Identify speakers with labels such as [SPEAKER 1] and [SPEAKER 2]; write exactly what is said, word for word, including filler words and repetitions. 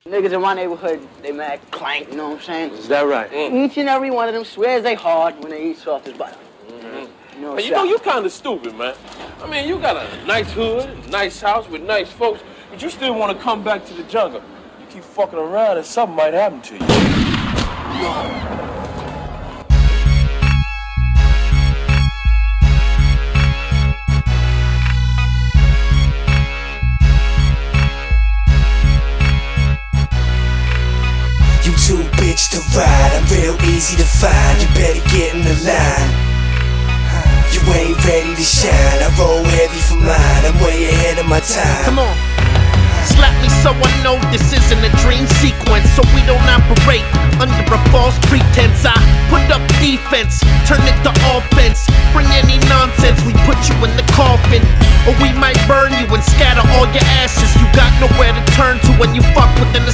[SPEAKER 1] Niggas in my neighborhood, they mad clank, you know what I'm saying?
[SPEAKER 2] Is that right?
[SPEAKER 1] Mm. Each and every one of them swears they hard when they eat soft as butter.
[SPEAKER 2] Mm-hmm.
[SPEAKER 3] You know, and you know, you kind of stupid, man. I mean, you got a nice hood, nice house with nice folks, but you still want to come back to the jungle. You keep fucking around and something might happen to you.
[SPEAKER 4] You too bitch to ride, I'm real easy to find. You better get in the line. You ain't ready to shine, I roll heavy for mine. I'm way ahead of my time.
[SPEAKER 5] Come on, slap me so I know this isn't a dream sequence, so we don't operate under a false pretense. I put up defense, turn it to offense. Bring any nonsense, we put you in the coffin, or we might burn you and scatter all your ashes. You got nowhere to turn to when you fuck within the